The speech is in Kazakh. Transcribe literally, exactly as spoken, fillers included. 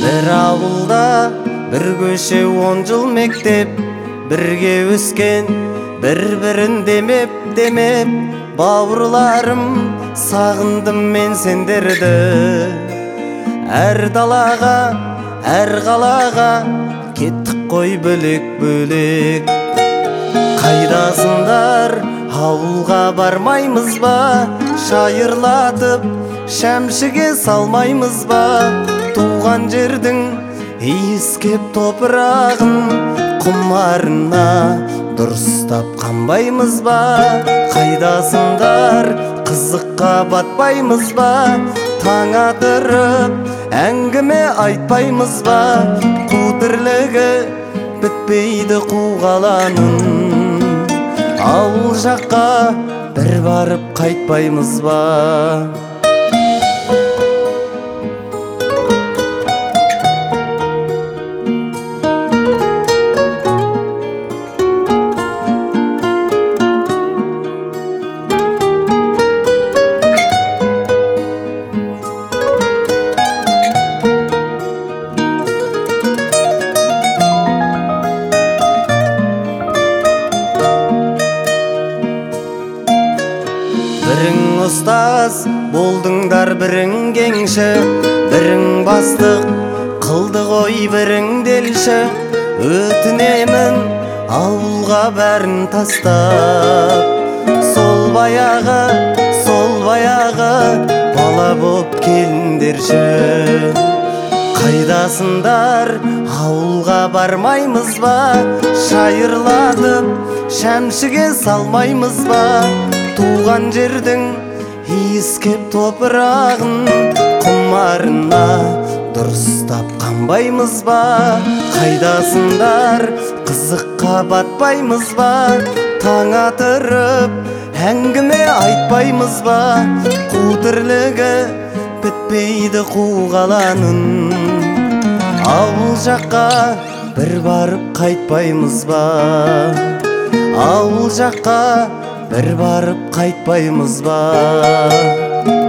Bir avulda bir köşe on jыл mектеп, birge өскен, bir-birin demep demep, bawurlarım sağındım men senderdi. Her dalaga, her kalaga kettik koy bölek bölek. Kaydasınдар, avulga barmaymız ba? Şayırlatıp şemşige salmaymız ba? Tuğan жердің иіскеп топырағын құмарына дұрыстап қанбаймыз ба? Қайдасыңдар, қызыққа батпаймыз ба? Таң атырып әңгіме айтпаймыз ба? Қу тірлігі бітпейді қу қаланың, ауыл жаққа бір барып қайтпаймыз ба? Бірің ұстаз болдыңдар, бірің кеңші, бірің бастық қылды ғой, бірің делші. Өтінемін ауылға бәрін тастап, сол баяғы, сол баяғы бала боп келіндерші. Қайдасындар, ауылға бармаймыз ба? Шайырлатып шәмшіге салмаймыз ба? Туған жердің иіскеп топырағын құмарына дұрыстап қанбаймыз ба? Қайдасындар, қызыққа батпаймыз ба? Таң атырып әңгіме айтпаймыз ба? Қу тірлігі бітпейді қу қаланың, ауыл жаққа бір барып қайтпаймыз ба? Ауыл жаққа бір барып қайтпаймыз ба?